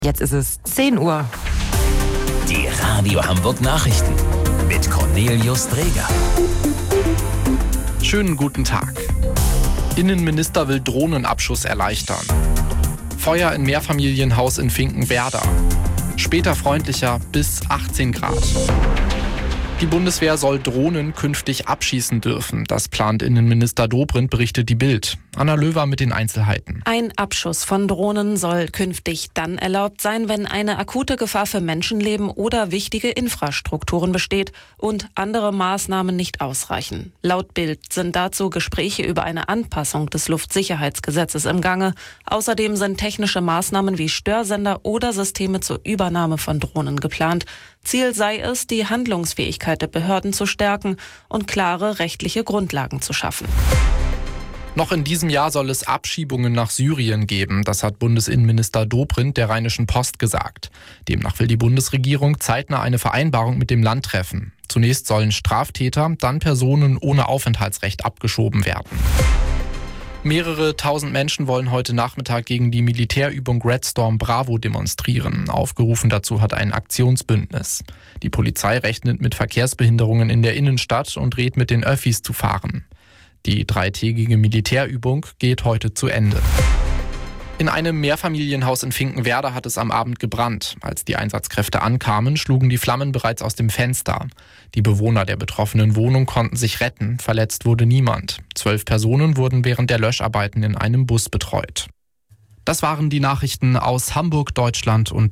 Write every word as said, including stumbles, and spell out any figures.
Jetzt ist es zehn Uhr. Die Radio Hamburg Nachrichten mit Cornelius Dreger. Schönen guten Tag. Innenminister will Drohnenabschuss erleichtern. Feuer in Mehrfamilienhaus in Finkenwerder. Später freundlicher bis achtzehn Grad. Die Bundeswehr soll Drohnen künftig abschießen dürfen. Das plant Innenminister Dobrindt, berichtet die Bild. Anna Löwer mit den Einzelheiten. Ein Abschuss von Drohnen soll künftig dann erlaubt sein, wenn eine akute Gefahr für Menschenleben oder wichtige Infrastrukturen besteht und andere Maßnahmen nicht ausreichen. Laut Bild sind dazu Gespräche über eine Anpassung des Luftsicherheitsgesetzes im Gange. Außerdem sind technische Maßnahmen wie Störsender oder Systeme zur Übernahme von Drohnen geplant. Ziel sei es, die Handlungsfähigkeit der Behörden zu stärken und klare rechtliche Grundlagen zu schaffen. Noch in diesem Jahr soll es Abschiebungen nach Syrien geben. Das hat Bundesinnenminister Dobrindt der Rheinischen Post gesagt. Demnach will die Bundesregierung zeitnah eine Vereinbarung mit dem Land treffen. Zunächst sollen Straftäter, dann Personen ohne Aufenthaltsrecht abgeschoben werden. Mehrere tausend Menschen wollen heute Nachmittag gegen die Militärübung Red Storm Bravo demonstrieren. Aufgerufen dazu hat ein Aktionsbündnis. Die Polizei rechnet mit Verkehrsbehinderungen in der Innenstadt und rät mit den Öffis zu fahren. Die dreitägige Militärübung geht heute zu Ende. In einem Mehrfamilienhaus in Finkenwerder hat es am Abend gebrannt. Als die Einsatzkräfte ankamen, schlugen die Flammen bereits aus dem Fenster. Die Bewohner der betroffenen Wohnung konnten sich retten. Verletzt wurde niemand. Zwölf Personen wurden während der Löscharbeiten in einem Bus betreut. Das waren die Nachrichten aus Hamburg, Deutschland und